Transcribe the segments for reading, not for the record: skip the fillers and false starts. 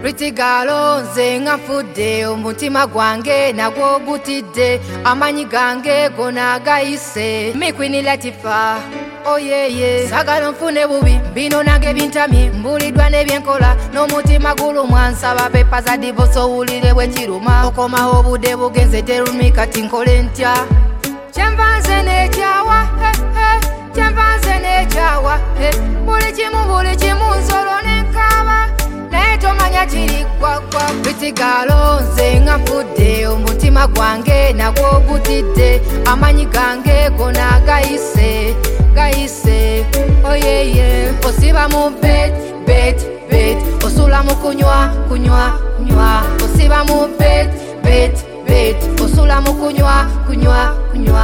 Pretty girl nze ngafudde omutima gwange nagwo gutidde amanyi gange gona gayise me Queen Latifah oh yeah sagala nfune bubi bino nange bintamye mbulidwa nebyenkola n'omutima gulumwa nsaba pepa za divorce owulire bwe kiruma okomawo obudde bugenze terumi kati nkole ntya kyenvanze n'ekyawa kyenvanze n'ekyawa buli kimu nsolo n'enkaaba naye tomanya kiri gwagwa Pretty girl nze ngafudde omutima gwange nagwo gutidde amanyi gange gona gayise oh yeah osiba mu bet osula mu kunywa osiba mu bet osula mu kunywa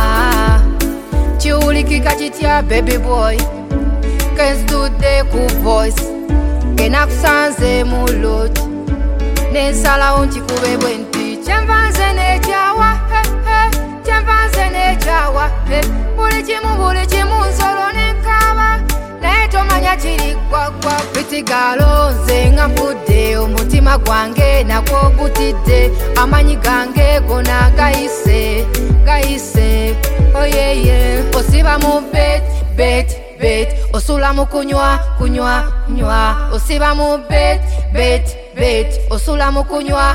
kiwulikika kitya baby boy kenzitudde ku voice kenakusanze mu lot nensalawo nkikube bwe nti kyenvanze n'ekyawa kyenvanze n'ekyawa buli kimu nsolo n'enkaaba naye tomanya kiri gwagwa Pretty girl nze ngafudde omutima gwange nagwo gutidde amanyi gange gona gayise oh yeah osiba mu bet osula mu kunywa osiba mu bet osula mu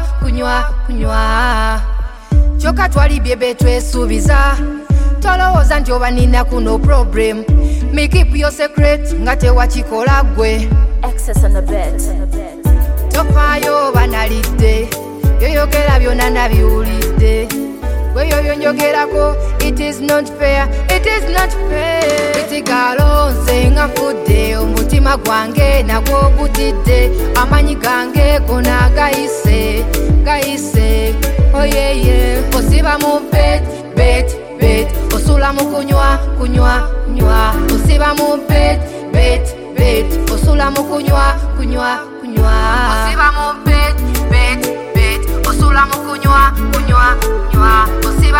kunywa kyokka twalibye betwesuubiza tolowooza nti oba nina kuno problem me keep your secret nga tewakikola gwe Access on the bed. tofaayo banalidde yoyogera byonna nabiwulidde gwe yoyo njogerako it is not fair Pretty girl nze ngafudde omutima gwange nagwo gutidde amanyi gange gona gayise oh yeah osiba mu bet osula mu kunywa osiba mu bet osula mu kunywa osiba mu bet osula mu kunywa osiba